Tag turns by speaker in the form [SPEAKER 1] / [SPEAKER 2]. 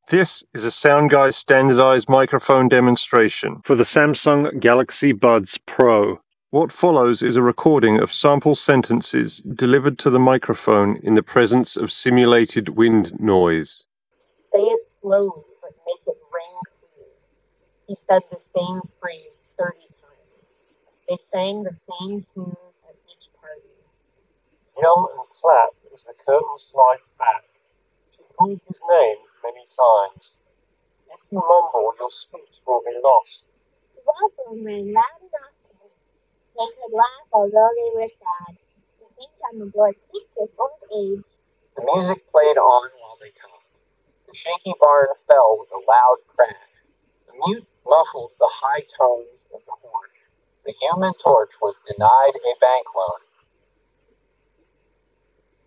[SPEAKER 1] This is a SoundGuy standardized microphone demonstration for the Samsung Galaxy Buds Pro. What follows is a recording of sample sentences delivered to the microphone in the presence of simulated wind noise.
[SPEAKER 2] Say it slowly, but make it ring clear. He said the same phrase 30 times. They sang the same tune at each party.
[SPEAKER 1] Yell and clap as the curtain slides back. She calls his name many times. If you mumble, your speech will be lost.
[SPEAKER 2] Welcome and loud enough to they could laugh although they were sad. The beach on the board peaked with old age.
[SPEAKER 3] The music played on while they talked. The shaky barn fell with a loud crash. The mute muffled the high tones of the horn. The Human Torch was denied a bank loan.